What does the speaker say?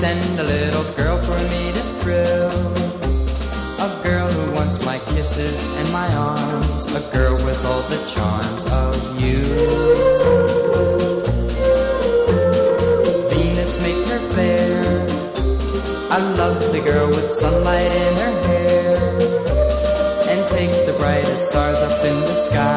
Send a little girl for me to thrill. A girl who wants my kisses and my arms. A girl with all the charms of you. Venus, make her fair. A lovely girl with sunlight in her hair. And take the brightest stars up in the sky.